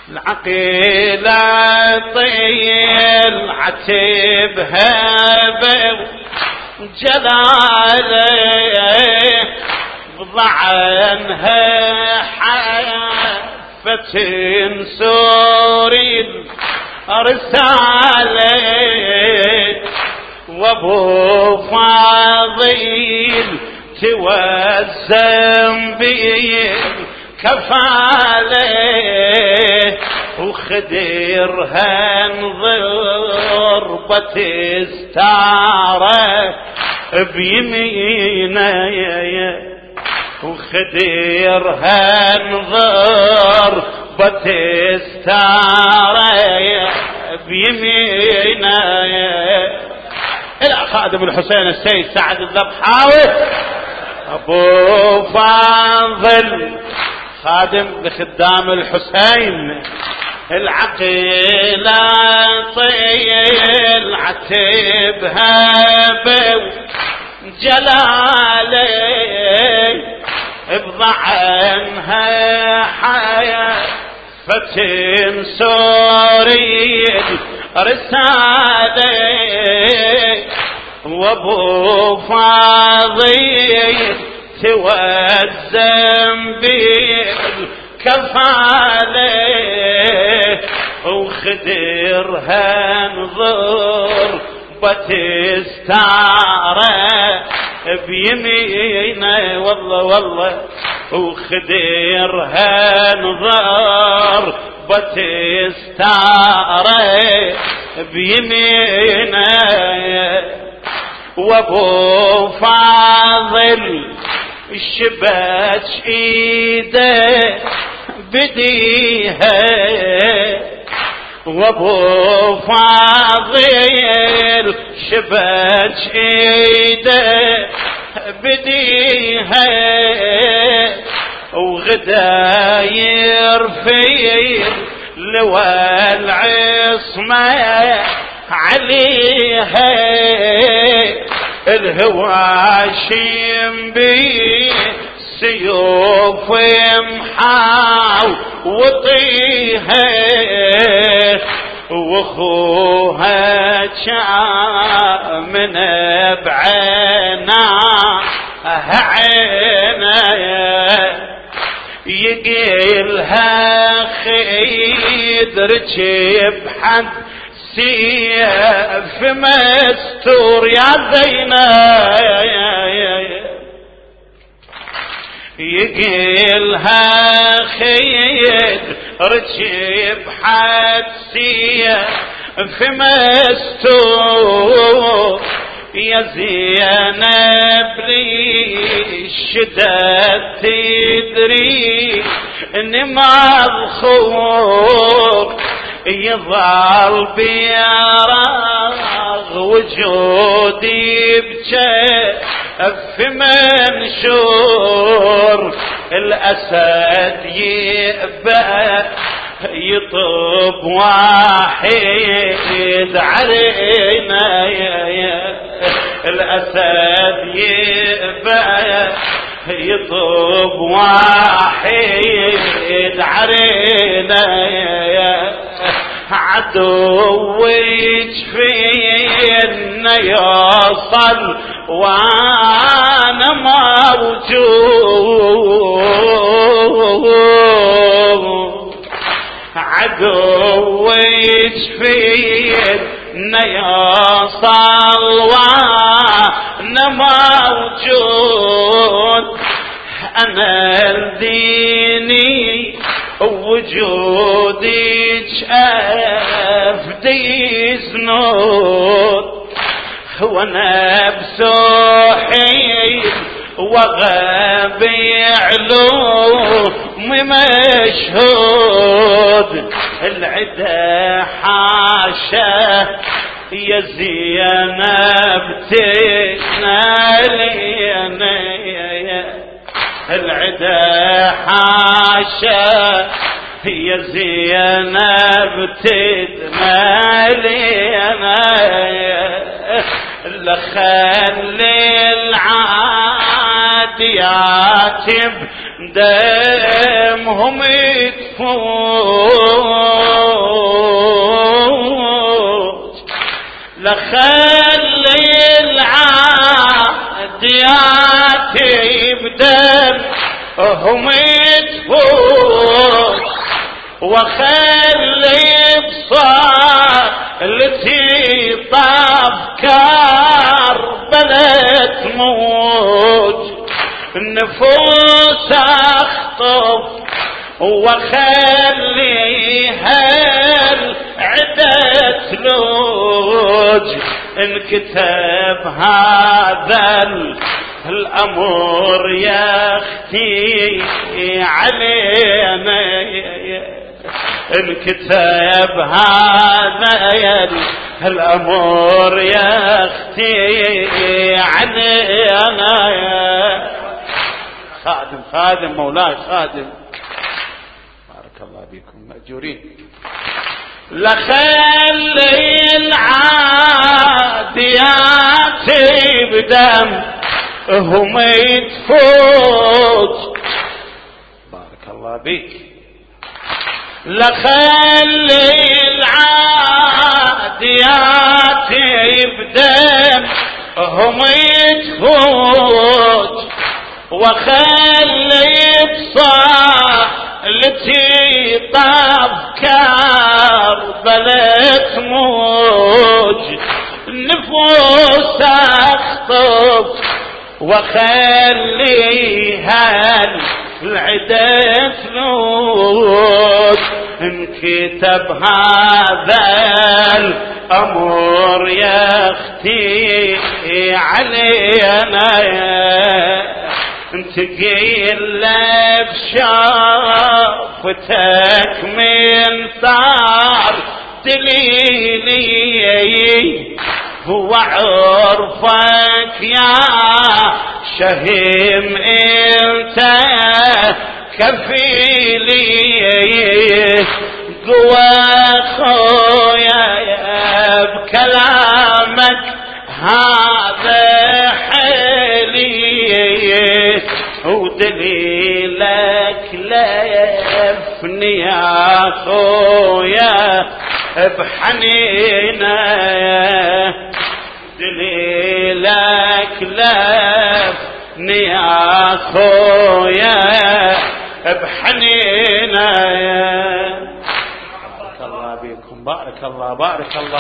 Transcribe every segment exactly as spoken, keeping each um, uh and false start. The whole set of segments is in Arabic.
العقيلة طيل عتبها جلاله ضعنها حافة سوري رسالة وابو فاضل توزم بالكفالة وخدرها ضربة استاره بيمينه وخدرها ضربة استاره بيمينه إلى خادم الحسين السيد سعد الذبحاوي أبو فاضل خادم بخدام الحسين. العقيلة طيل عتبها بجلاله بضعنها حافة سوري رسالة وابو فاضل توزم بالكفالة وخدرها ضربة استاره بيمينه والله والله وخدرها ضربة استاره بيمينه وابو فاضل شبك ايده بديها وابو فاضل شبك ايده بديها وغداير في لوى العصمه عليها الهواشم بسيوف محاوطيها واخوها من بعينا عينها يقيلها خيدرك بحد سيف مستور يا زينب يقيلها خيد رجب حد سيف مستور يا زينب للشدة تدري اني مضخور يظل بيراغ وجودي بجف منشور الأسد يبقى يطب واحد علينا الأسد يبقى يطب واحد علينا عدوك فينا يوصل وانا موجود عدوك فينا يوصل وانا موجود انا الديني وجودك أفدي سنود وانا بسوحي وغابي علوم مشهود العدا حاشا يا زينب تنالينا العدا حاشا يا زينب تدمالينا لخلي العاديات بدمهم يكفون لخلي العاديات يبدن هم تفوت وخلي بصالتي طاف كربلة تموت النفوس اخطف وخليها العدة تلوج انكتب هذا الامر يا اختي علينا انكتب هذا الامر يا اختي علينا خادم خادم مولاي خادم بارك الله بكم مأجورين. لخلي العاديات بدم هم يتفوت بارك الله بك. لخلي العاديات بدم هم يتفوت وخلي بصالتي طاب كربلة موج نفوس اخطب وخليها العدة تلوج انكتب هذا الامر يا اختي علينا تقيل بشافتك من صار دليلي هو عرفك يا شهيم انت كفيلي قوى خويا بكلامك هذا حيلي ودليلك لفني يا خويا بحنينه دليلك لفني يا خويا بحنينه. بارك الله بكم بارك الله بارك الله.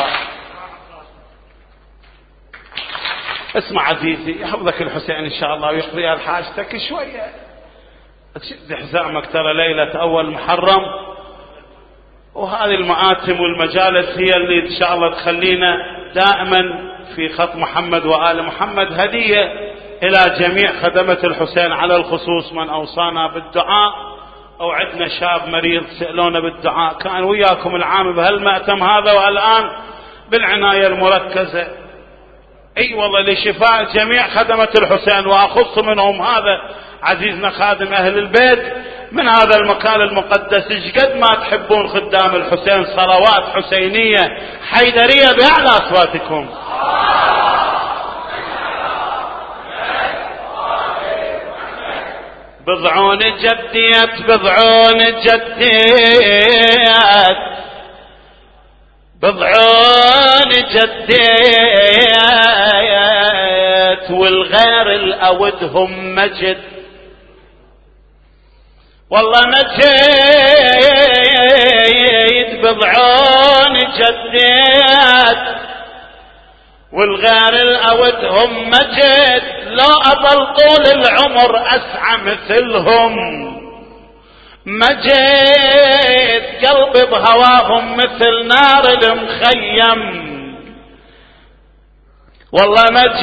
اسمع عزيزي يحفظك الحسين ان شاء الله ويقضي حاجتك شويه. تشد حزامك ترى ليله اول محرم وهذه المآتم والمجالس هي اللي ان شاء الله تخلينا دائما في خط محمد وآل محمد هديه الى جميع خدمة الحسين على الخصوص من اوصانا بالدعاء او عندنا شاب مريض سألونا بالدعاء كان وياكم العام بهالمأتم هذا والان بالعناية المركزة اي والله لشفاء جميع خدمة الحسين واخص منهم هذا عزيزنا خادم اهل البيت من هذا المكان المقدس. ايش قد ما تحبون خدام الحسين صلوات حسينية حيدرية بأعلى اصواتكم. بضعون جديت بضعون جديت بضعون جديت والغير الأودهم مجد والله مجد بضعون جديت والغير الأودهم مجد لو أظل طول العمر أسعى مثلهم مجد قلبي بهواهم مثل نار المخيم والله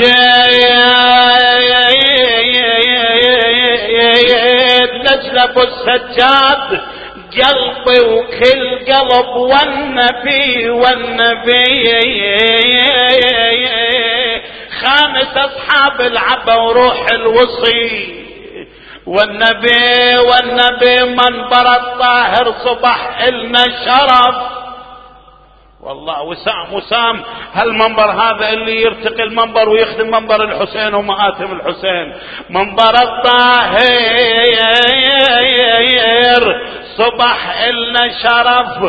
مجد نجلب السجاد قلبي وكل قلب والنبي والنبي خامس اصحاب العبا وروح الوصي والنبي والنبي منبر الطاهر صبح إلنا شرف والله. وسام وسام هالمنبر هذا اللي يرتقي المنبر ويخدم منبر الحسين ومآتم الحسين منبر الطاهر صبح إلنا شرف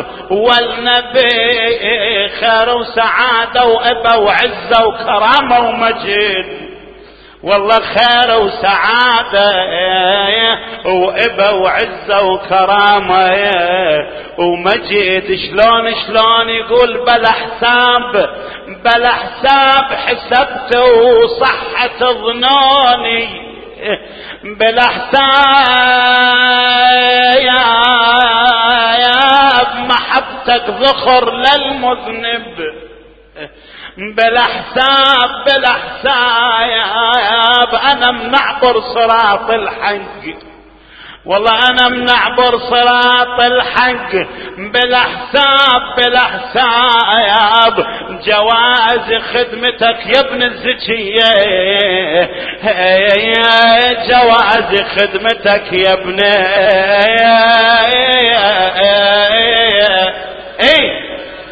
والنبي خير وسعادة وإبا وعزة وكرامة ومجد. والله خير وسعادة وإبا وعزة وكرامة ومجد. شلون شلون يقول بلا حساب بلا حساب حسبت وصحت ظنوني بلا حساب يا بمحبتك ذخر للمذنب بلا حساب بلا حساب انا منعبر صراط الحق. والله انا منعبر صراط الحق بلا حساب بلا حساب. جواز خدمتك يا ابن الزكية جواز خدمتك يا ابن اي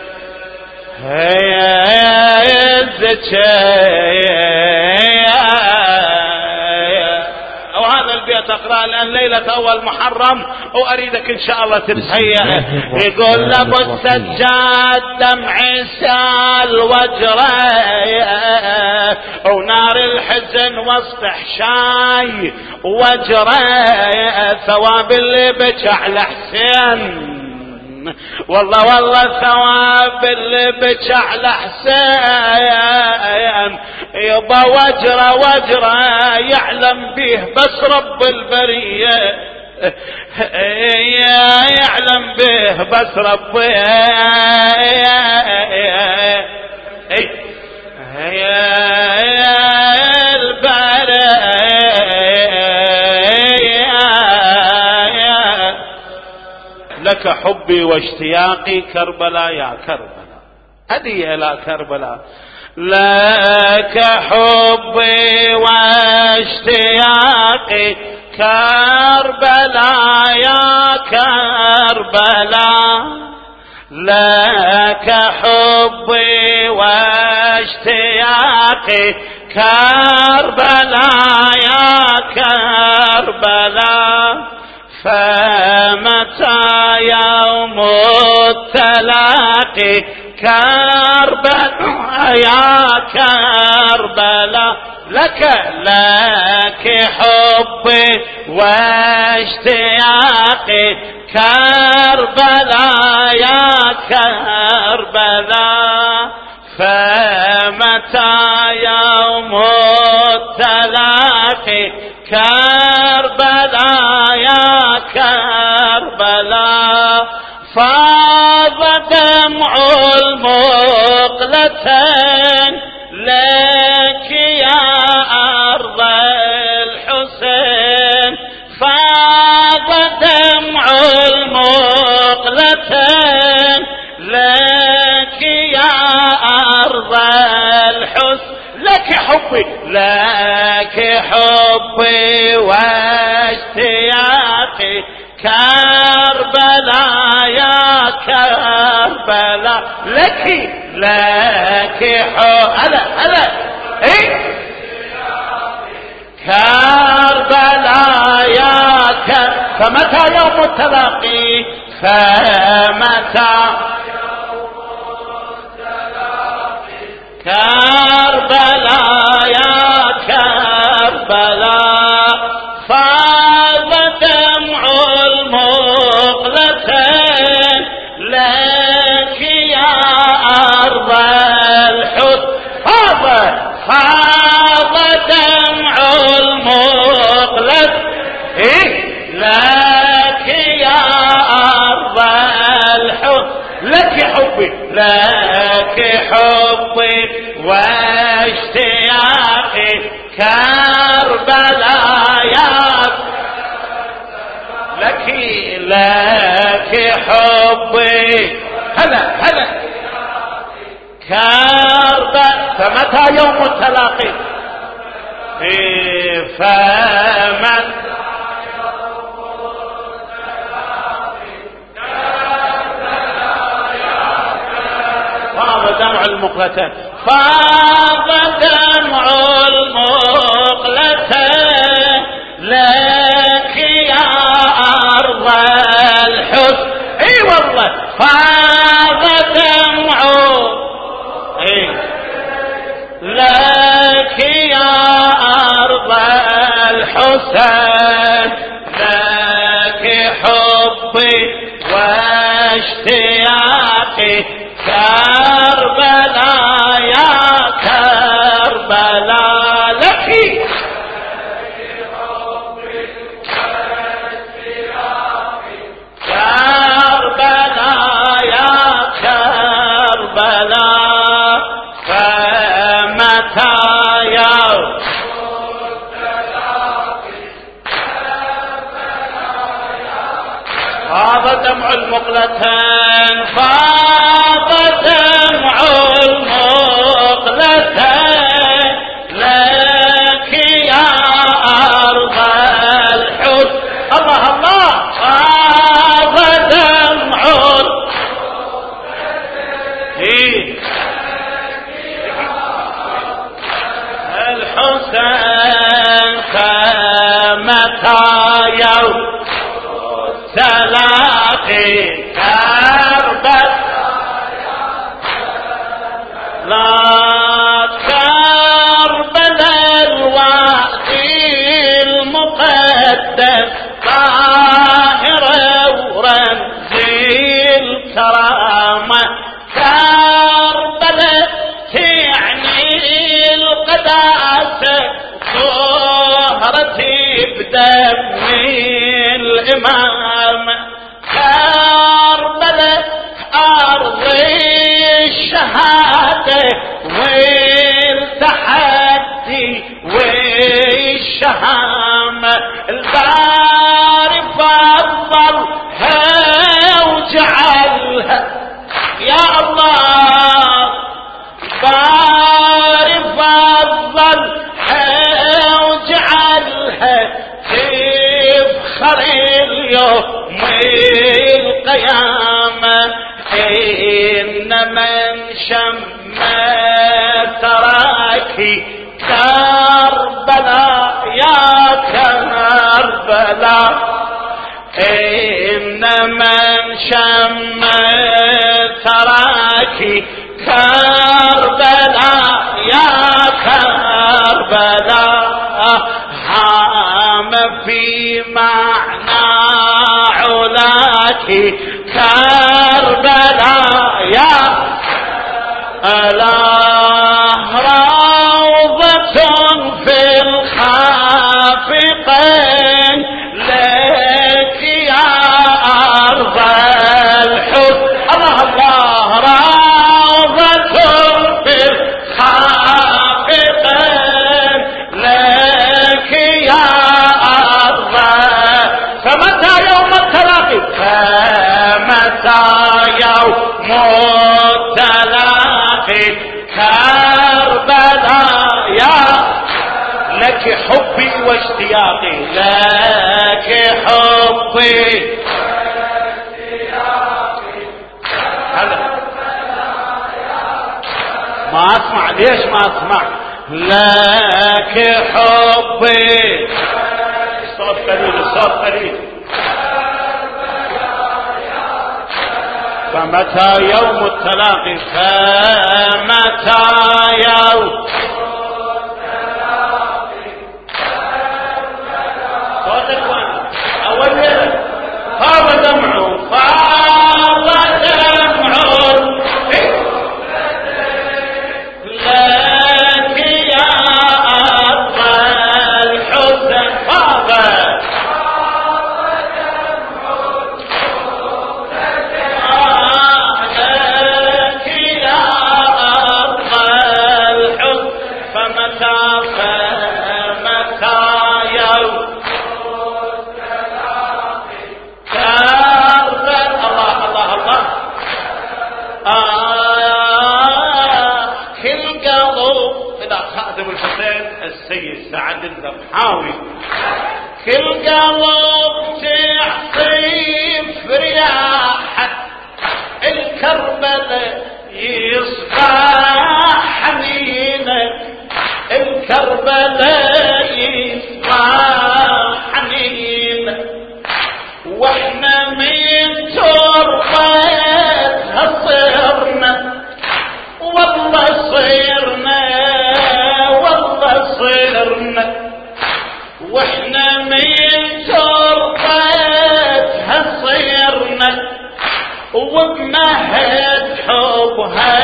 وهذا البيت اقرأ الان ليلة اول محرم واريدك ان شاء الله تتهيأ. يقول لابو السجاد دمعي سال وجره ونار الحزن وسط حشاي وجره ثواب اللي بكى على حسين. والله والله ثواب اللي بكى على حسين يبا وجره وجره يعلم به بس رب البرية يعلم به بس رب لك حبي واشتياقي كربلاء يا كربلاء هدي إلى كربلاء. لك حبي واشتياقي كربلاء يا كربلاء. لك حبي واشتياقي كربلاء يا كربلاء. فمتى يوم التلاقي كربلاء يا كربلاء. لك لك حبي واشتياقي كربلاء يا كربلاء. فمتى يوم التلاقي كربلاء يا كربلاء. فاض دمع المقلتين لك يا أرض الحسين. فاض دمع المقلتين لك يا أرض الحسين. لك حبي لك حبي واشتياقي كربلاء يا كربلاء. لك لك هلا هلا ايه كربلاء يا كربلاء. فمتى يوم التلاقي فمتى كربلاء يا كربلاء. فاض دمع المقلتين لك يا أرض الحسن. فاض فاض دمع المقلتين إيه لك يا أرض الحسن. لك حبي لك حبي واشتياقي كربلاء يا لك لك حبي هلا هلا كربلاء. فمتى يوم التلاقي فمن دمع المقلتين. فاض دمع المقلتين لك يا أرض الحسين. فاض دمعه لك يا أرض الحسين، لك حبي واشتياقي كربلاء يا كربلاء، لك كربلاء يا كربلاء، فمتى يوم فاض دمع المقلتين، فاض دمع المقلتين لك يا أرض الحسن، الله الله، فاض دمع الحسين، فمتى يوم تلاقي كربلاء لا كربلاء الوادي المقدس طاهرة ورمزي الكرامة، كربلاء تعني القداسة طهرتي بدمي الإمام، كربلاء أرض الشهادة والتحدي والشهامة، الباري فضلها وجعلها يا الله، الباري فضلها وجعلها تفخر اليوم القيامة، إن من شم تراكي كربلاء يا كربلاء، إن من شم تراكي كربلاء يا كربلاء، هام في معنى علاك كربلاء يا ألا روضة في الخافقين لك يا أرض الحسن، الله الله، روضة في الخافقين لك يا أرض، فمتى يوم التلاقي، فمتى يوم التلاقي كربلاء يا، لك حبي واشتياقي، لك حبي هذا ما اسمع، ليش ما اسمع؟ لك حبي، الصوت قليل، الصوت قليل، فمتى يوم التلاقي، فمتى يوم صوت اخوان اول ليله، فاض دمعه فاض دمعه لك يا أرض الحسن، فاض السيد سعد الذبحاوي، كل قلب تعصيف رياحه الكربلاء يصبح حنينه، الكربلاء يصبح حنينه، واحنا من تربه وبمهد حبها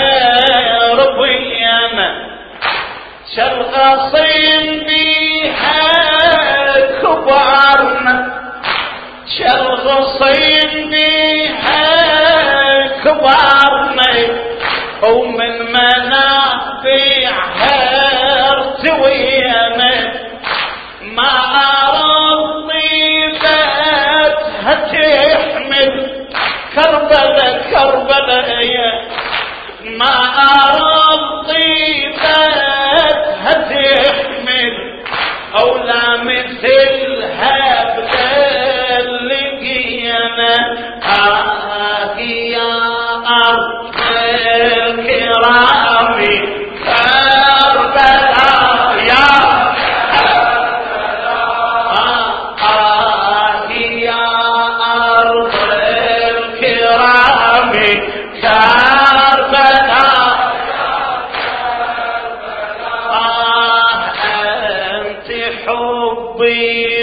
ربينا شرغصين بيها كبارنا شرغصين بيها كبارنا ومن منابعها ارتوينا ما أرضي باتها تحمل كربلاء كربلاء يا ما أرضي باتها تحمل أولا مثلها بلقينا آه يا أرض الكرام كربلاء يا آه يا أرض الكرام كربلاء آه أنت حبي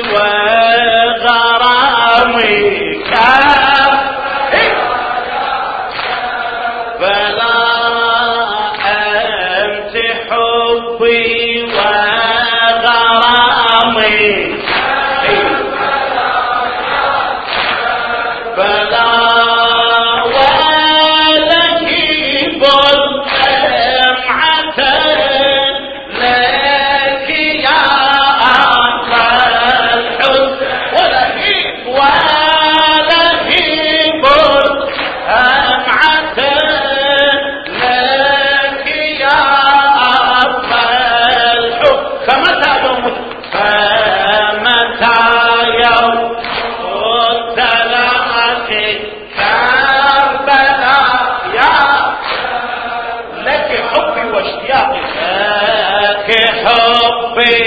وغرامي كربلاء أنت حبي وغرامي بلا ولهيب الدمعة لك يا أخ الحزن ولهيب ولهيب الدمعة لك يا أخ الحزن فمتى يوم فمتى يوم كربلاء يا لك حبي واشتياقي لك حبي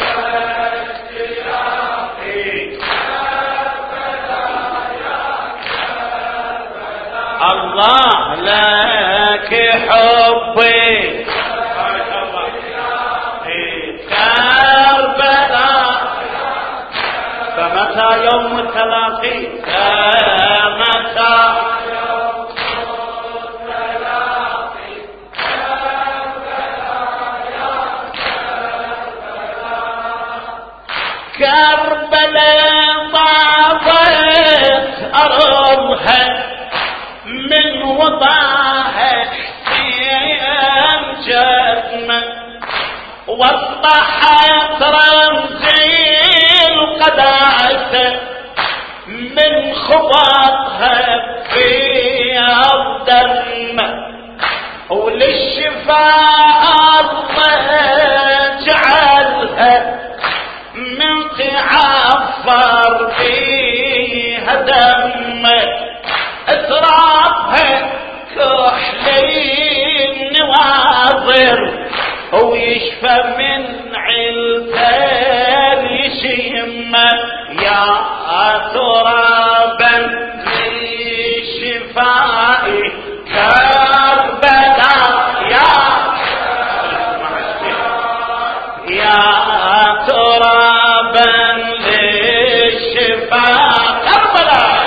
الله لك حبي كربلاء فمتى يوم التلاقي فمتى كربلاء طابت أرضها من وضعها حسين جسمه وضحت رمزي القداسة من خبطها في الدم وللشفاء الله جعلها من تعفر فيها دم اترابها كحلين نواظر ويشفى من علتان يشم يا ترابا للشفاء كربلاء يا يا ترابا للشفاء كربلاء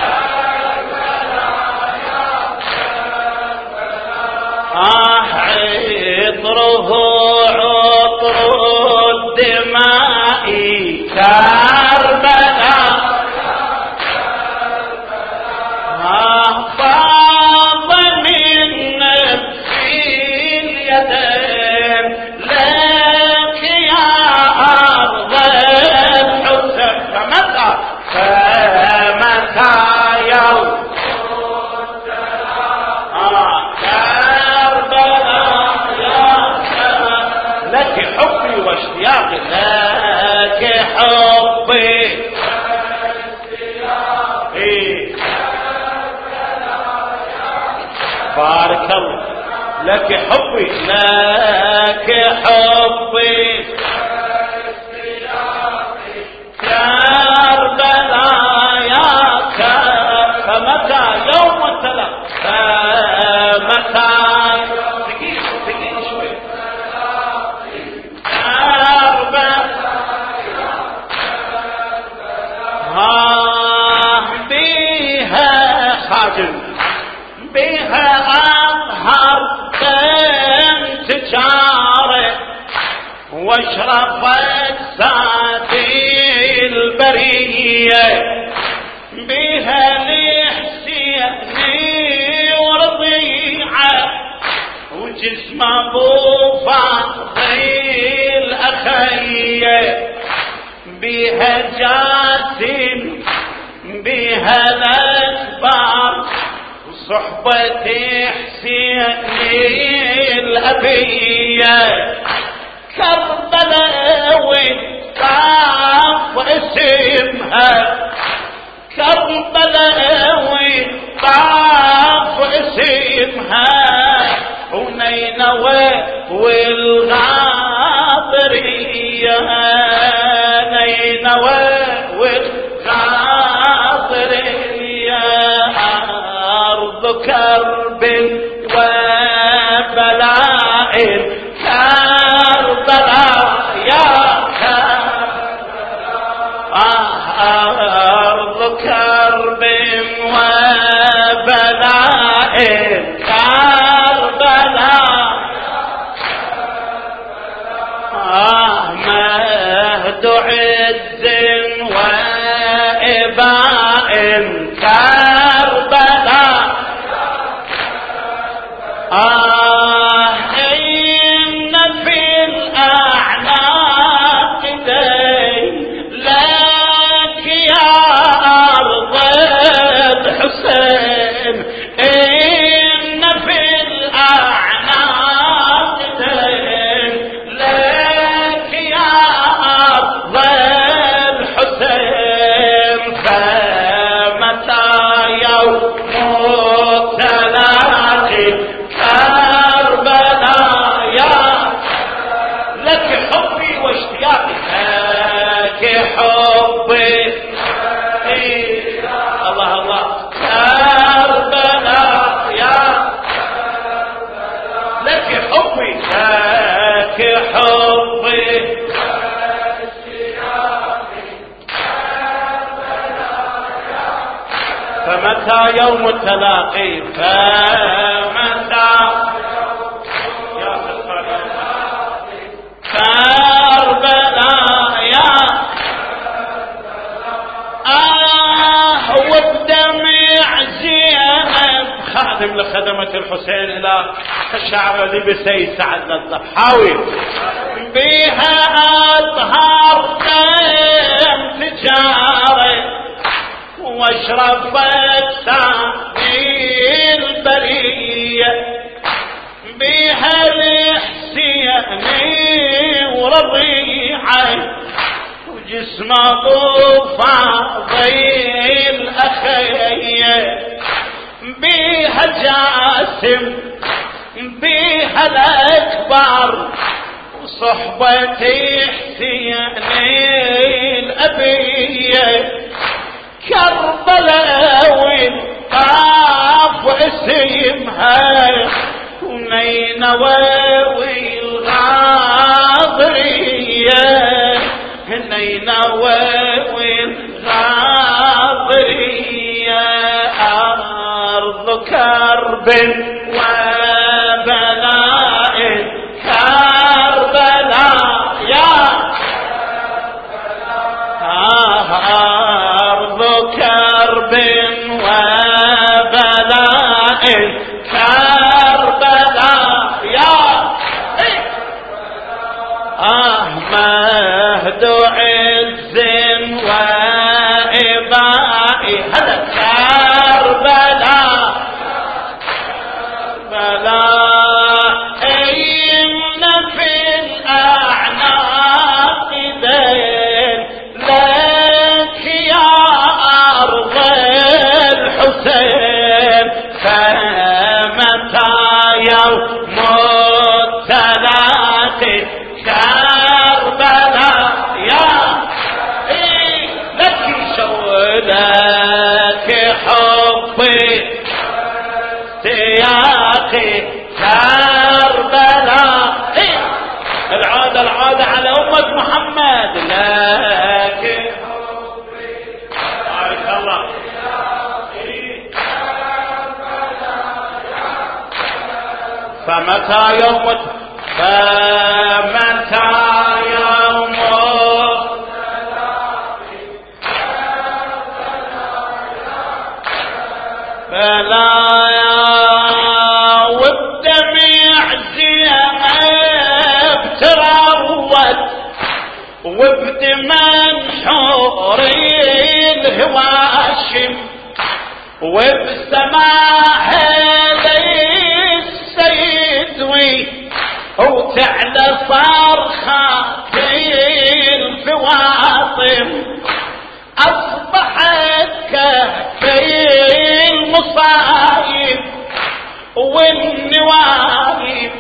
آه عطره عطر الدماء كربلاء آه فاض من نفسي اليدين لك يا أرض الحسن فمتى فمتى يوم لك حبي واشتياقي لك حبي إيه. بارك الله لك حبي لك حبي كربلاء يا كربلاء فمتى يوم التلاقي فمتى بها أظهر دم تجارة واشرفت سادي البرية بها لحسيني ورضيعة وجسم أبو فاضل أخيه بها جاسم بها الأكبر صحبة حسيني الأبية كربلاء وطاف اسمها كربلاء وطاف اسمها ونينوى والغاضرية نينوى والغاضرية أرض كرب وبلاء كربلاء يا أرض كرب وبلاء كربلاء مهد عز وإباء كربلاء آه إن في الأعناق دين لك يا أرض الحسين إن في الأعناق دين لك يا أرض الحسين فمتى يوم التلاقي كربلاء يا لك حبي واشتياقي لك حبي الله الله كربلاء يا لك حبي لك حبي فمتى يوم التلاقي فمتى يا كربلاء يا آه وبدمع زينب خادم لخدمة الحسين إلى الشعر الذي بسيد سعد الضحاوي بها أطهار دم تجاري واشرفت سعدي البرية بها لحسيني ورضيعة وجسم أبو فاضل أخيه بها جاسم بها الأكبر وصحبة حسيني الأبية كربلاء وطاف اسمها ونينوى والغاضرية نينوى والغاضرية أرض كرب وبلاء كربلاء يا أرض كرب وبلاء كربلاء يا آه مهد عز وإباء هذا كربلاء بلاء إن في الأعناق دين لك يا أرض الحسين فمتى يوم التلاقي كربلاء يا إيه لك شولك حبي سياقي كربلاء إيه العادة العادة على أمة محمد لك حبي بارك الله فمتى يوم فمتى يوم فلا والدمع زينب تروت وبدمن حوري الهواشم وبسماع السيد وي وتعلى صرخات الفواطم أصبحت كفي المصايب والنوايب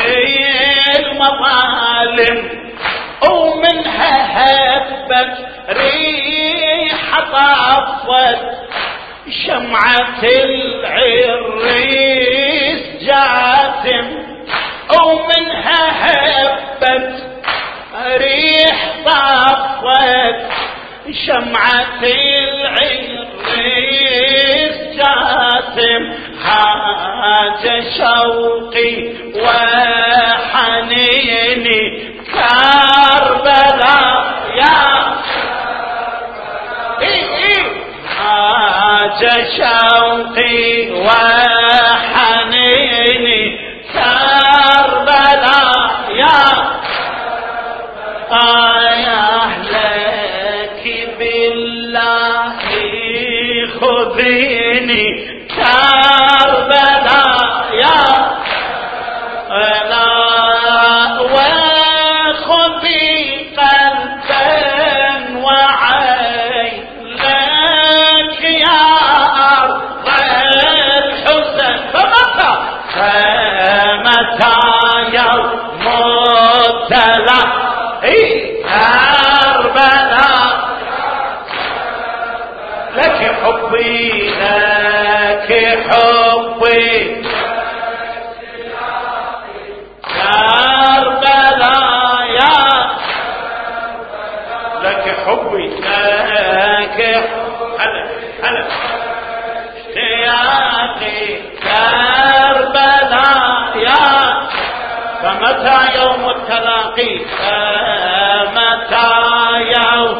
والمظالم ومنها هبت ريح طفت شمعة العريس جاتم ومنها هبت ريح طفت شمعة العريس جاتم حاجة شوقي وحنيني كربلاء يا حاجة شوقي وحنيني كربلاء يا أهلك بالله خذيني كربلاء يا لا وخذي قلبا وعين لك يا أرض الحسن فمتى فمتى يوم التلاقي كربلاء لك حبي لك حبي كربلاء يا لك حبي لك هلا هلا اشتياقي كربلاء يا فمتى يوم التلاقي فمتى يوم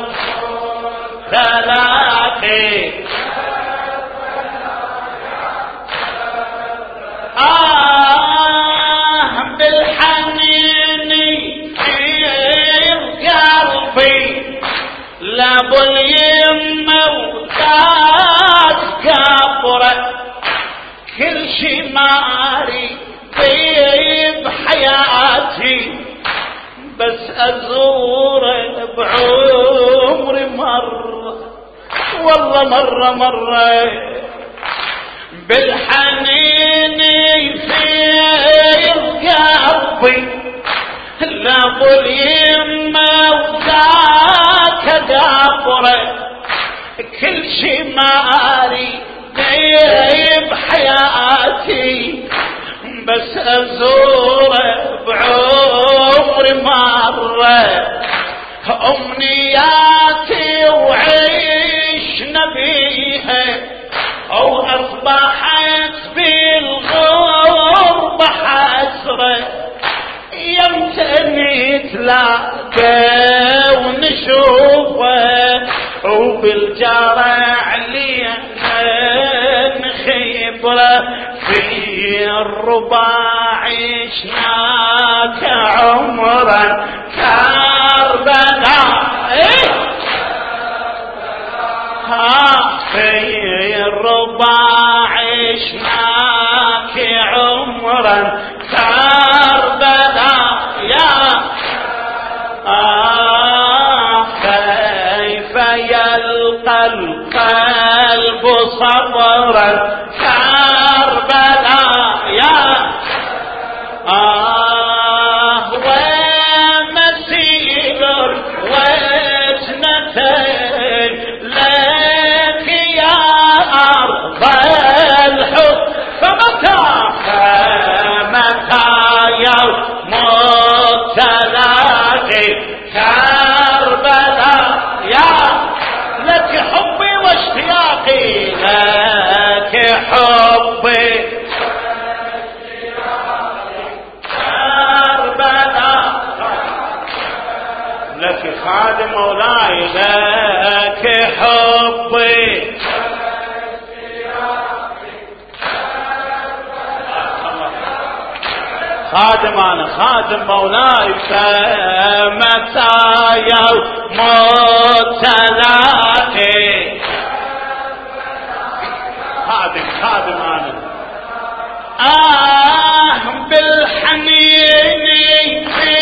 تلاقي آه بالحنين في قلبي لابو اليمة وتاج كبرة كل شي ماري طيب حياتي بس أزوره بعمري مرة والله مرة مرة بالحنين في قلبي لابو اليمة وذاك دابره كل شي ماري طيب حياتي بس أزوره بعمري مرة أمنياتي وعيشنا بيها أو أصبحت بالغربة حسرة يمتى نتلاقى ونشوفه وبالجرع لينا خبرة في الرباع عشناك عمرا كربلاء في الرباع عشناك عمرا كربلاء يا آه كيف يلقى القلب صبرا كربلاء يا آه ومسير وجنتين لك يا أرض الحب فمتى فمتى يوم التلاقي كربلاء يا لك حبي واشتياقي لك خادم أنا خادم مولاي فمتى يوم التلاقي خادم خادم أنا آه بالحنين في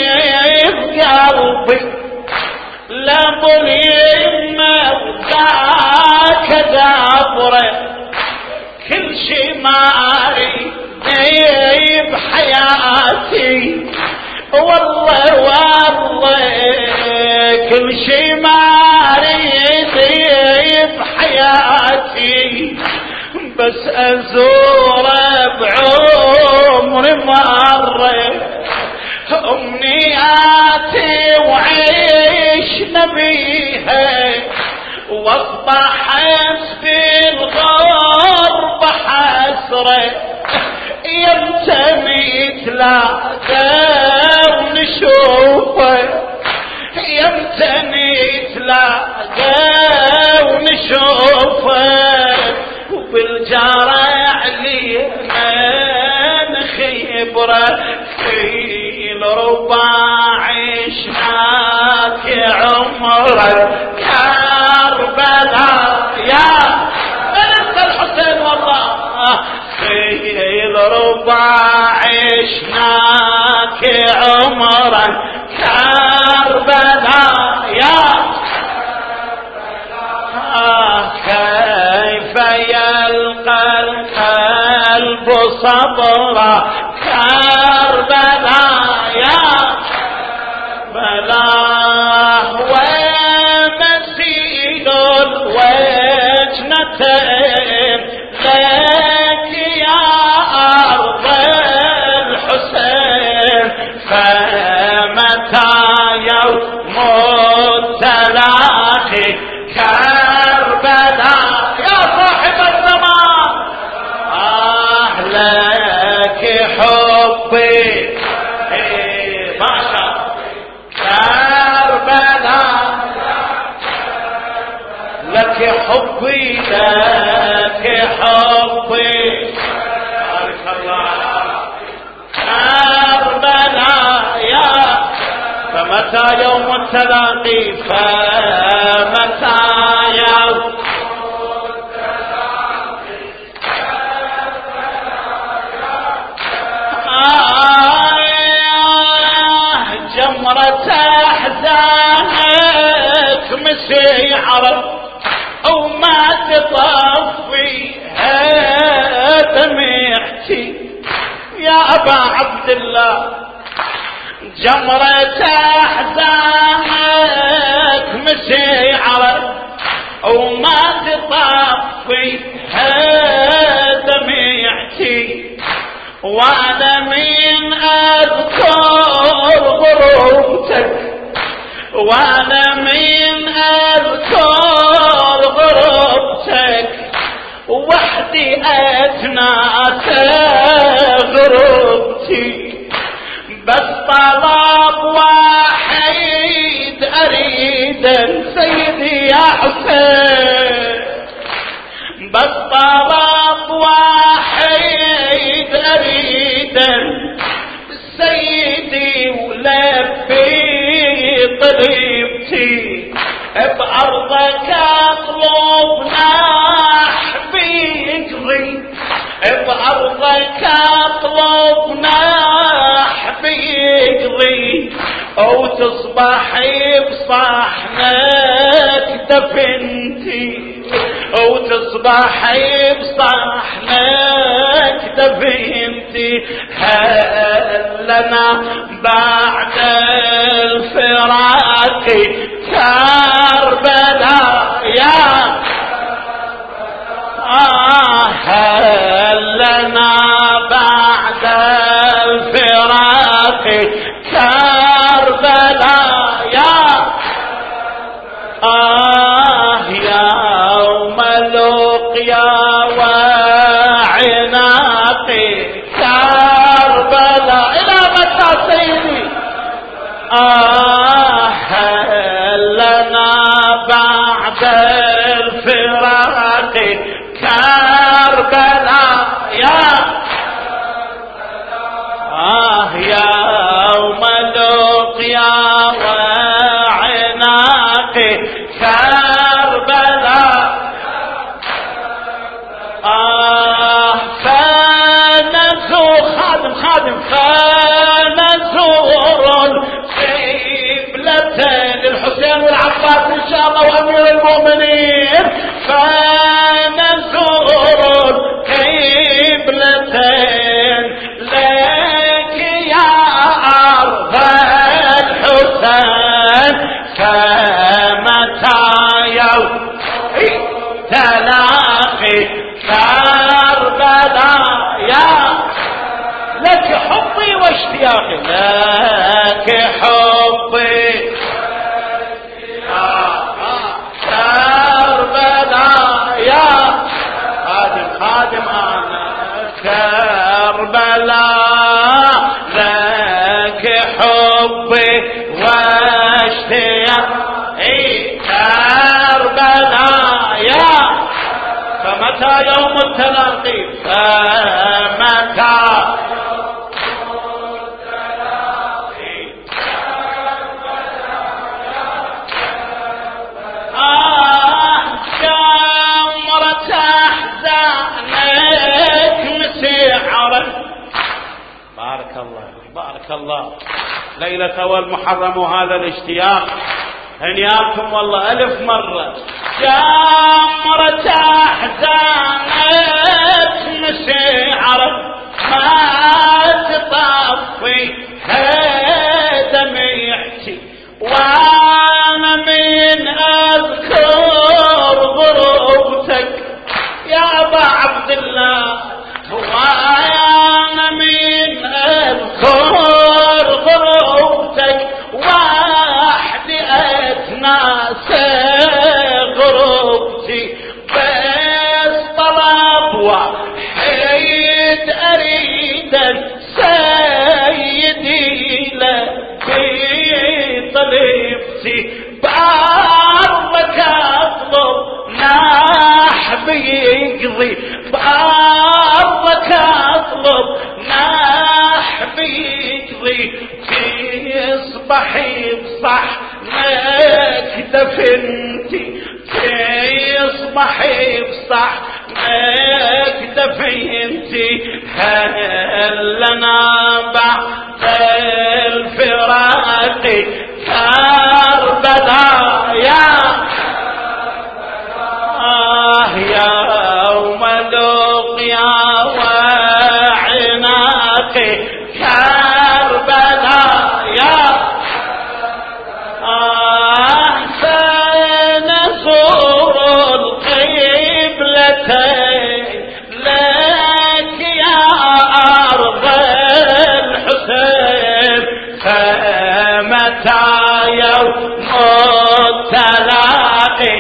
قلبي لا ظلم وذاك دابره كل شي ما أريد بحياتي والله والله كل شي ما أريد بحياتي بس أزوره بعمري مرة أمنياتي وعيشنا بيها واصبحت في الغرب حسرة يمتى نتلاقى ونشوفه يمتى نتلاقى ونشوفه وبالجارة علينا نخيبره في الرباع عشناك عمره كربلاء يا بنت الحسين والله في الرباع عشناك عمره كربلاء يا آه كيف يلقى القلب صبرا كربلاء يا بلاه ومسيل الوجنتين لك يا أرض الحسين فمتى يوم التلاقي كربلاء يا صاحب الزمان آه لك حبي إيه باشا كربلاء لك حبي لك حبي بارك الله كربلاء يا فمتى يوم التلاقي فمتى يوم آه جمرة أحزانك مسيعرة وما تطفيها دمعتي يا أبا عبد الله جمرة أحزانك مسيعرة وما تطفيها دمعتي وانا من اذكر غروبتك وانا من اذكر غروبتك وحدي اتناتى غروبتي بس طلب واحد اريد سيدي يا حسين بس طلب واحد اريد سيدي ولبي طلبتي بأرضك اطلب نحبي يجري بأرضك اطلب نحبي يجري او تصبحي بصحنك دفنتي او تصبحي بصحنك دفنتي هل لنا بعد الفراق كربلاء يا آه هل لنا بعد الفراق كربلاء يا آه يوم لقيا وعناقي كربلاء إلى متى سيدي آه هل لنا بعد الفراق كربلاء يا كربلاء يا لك حبي واشتياقي لك حبي كربلاء يا خادم خادم أنا كربلاء لك حبي واشتياقي كربلاء يا فمتى يوم التلاقي فمتى آه جمرة أحزانك مسعرة. بارك الله بارك الله. ليلة أول محرم وهذا الاشتياق هنياكم والله ألف مرة. جمرة أحزانك مسعرة ما تطفي دمعتي وانا من اذكر غروبتك يا ابا عبد الله وانا من اذكر غروبتك وحدي اتناسى غروبتي بس طلب وحيد اريدك سيدي لكي طلبتي بارك اطلب ناح بيقضي بارك اطلب ناح بيقضي تصبحي بصحنك دفنتي تصبحي بصحنك دفنتي هل لنا بعد الفراق كربلاء يا آه يوم لقيا وعناق كربلاء يا آه سنزور القبلتين لك يا أرض الحسين فمتى يوم التلاقي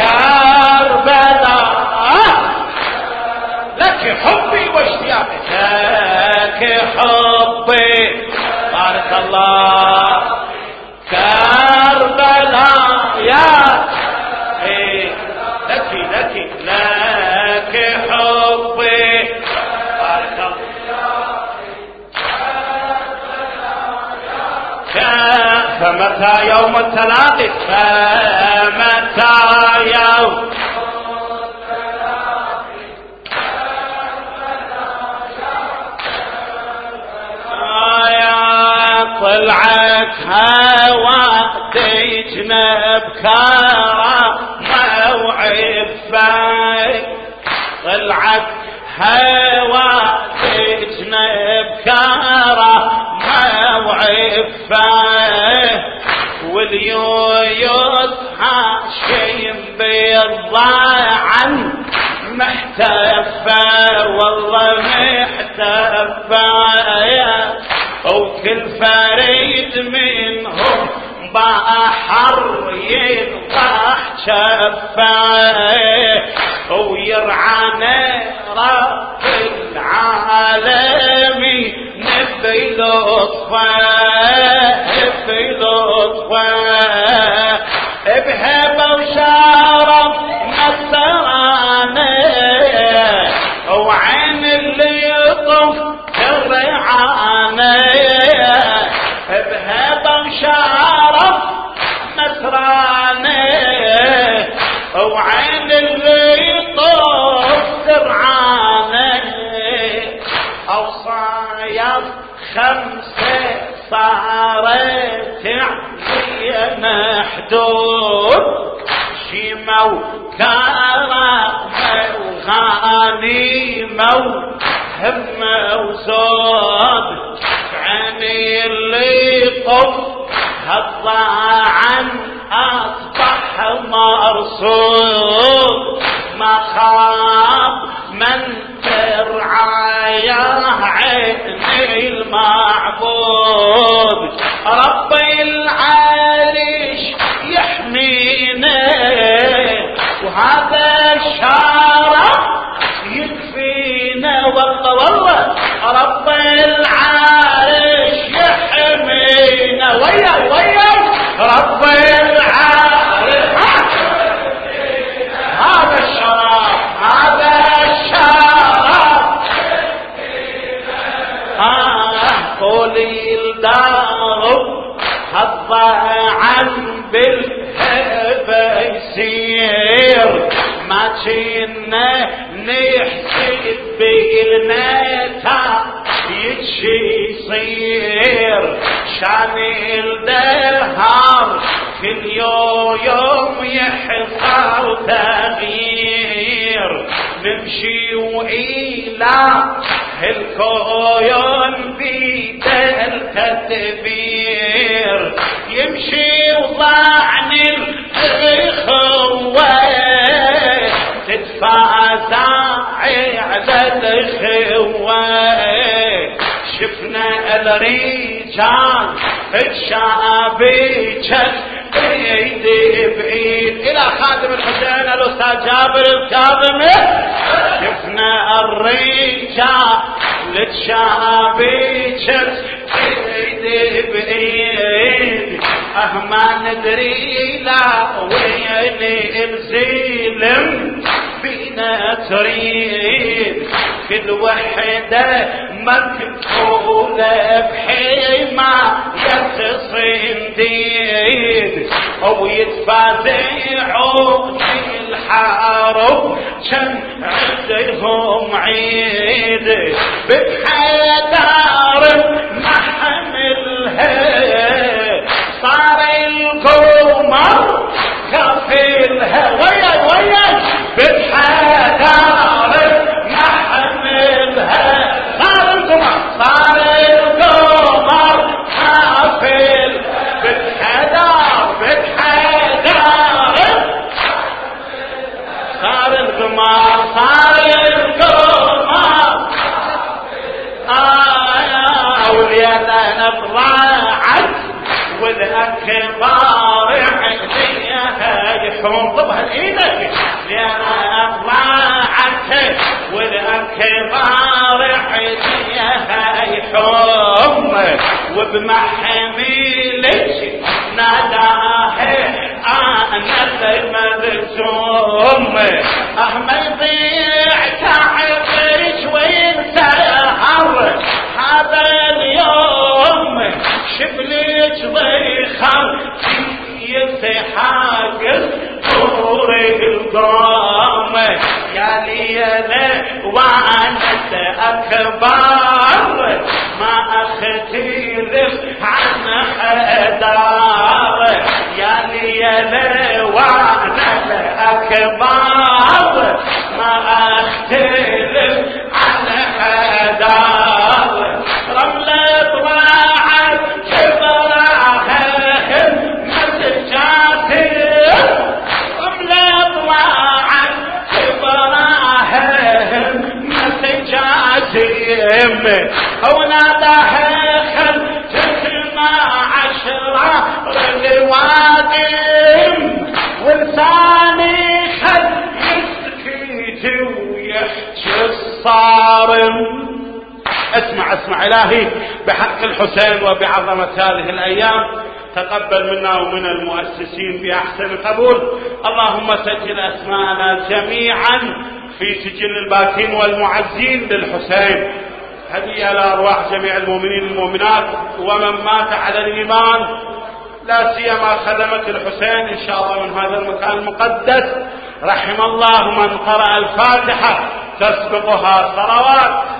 كربلاء لك حبي واشتياقي لك حبي بارك الله كربلاء يا إيه لك لك لك حبي بارك الله فمتى يوم التلاقي فمتى يوم طلعت هوا تجنب كرامة وعفاك طلعت هوا تجنب كرامة وعفاك واليويوس حاشيم بالضاعن محتفى والله محتفى وكل فريد منهم بحر ينضح شفاه ويرعانا رب العالمين نبي لطفاه نبي لطفاه بهبة وشرف نصرانه وعين اللي يطف الرعانه بهبة وشرف نصرانه وعين اللي يطف الرعانه أوصايا خمسة صارت علينا حدود شيمة وكرامة وغنيمة وهمة وزود عيني اللي طف هالضاعن أصبح مرصود ما خاب من ترعاياه عيني المعبود ربي العرش يحمينا وهذا الشرف يكفينا والله والله ربي العرش يحمينا ويا ويا ربي العرش هذا الشرف هذا الشرف آه قولي الدار الضعن بالهبة يسير ما كنا نحسد بالمتى يجي يصير شان الدهر كل يوم يحصل تغيير نمشي وإلى الكون بيد التدبير يمشي وضعن الإخوة تتفازعي على الإخوة شفنا الرجال الشعبي بيد بعيد إلى خادم الحسين الأستاذ جابر الكاظمي شفنا الرجال الشعبي بيد بعيد أهما ندري لا وين الزلم فينا تريد كل وحدة مكفولة بحيمة يتصم ديد أو يتفازعوا في الحرب كم عندهم عيد بحدار محملها صار القمر كفلها ويا ويا بالحدار محملها صار القمر صار القمر كفل بالحدار بالحدار صار القمر صار القمر آه وليانا طلعت والأكبار عينيها يحوم طبها ايدك لأنا طلعت والأكبار عينيها يحوم وبمحملك ناداه أنا المرسوم أهم يضيع تعبك وينسهر هذا اليوم شبلك ضيخر يتحاقر طور القام يا ليلة وعنت أكبر ما أختلف عن حدار يا ليلة وعنت أكبر ما أختلف عن حدار رملة ضاعت كبراها مسجاتي رملة ضاعت كبراها مسجاتي وناداها خل تسمع عشرة الوادم ولساني خل يسكت ويحكي الصارم اسمع اسمع إلهي بحق الحسين وبعظمة هذه الأيام تقبل منا ومن المؤسسين بأحسن قبول. اللهم سجل أسماءنا جميعا في سجل الباكين والمعزين للحسين هدية لأرواح جميع المؤمنين والمؤمنات ومن مات على الإيمان لا سيما خدمة الحسين إن شاء الله من هذا المكان المقدس. رحم الله من قرأ الفاتحة تسبقها صلوات.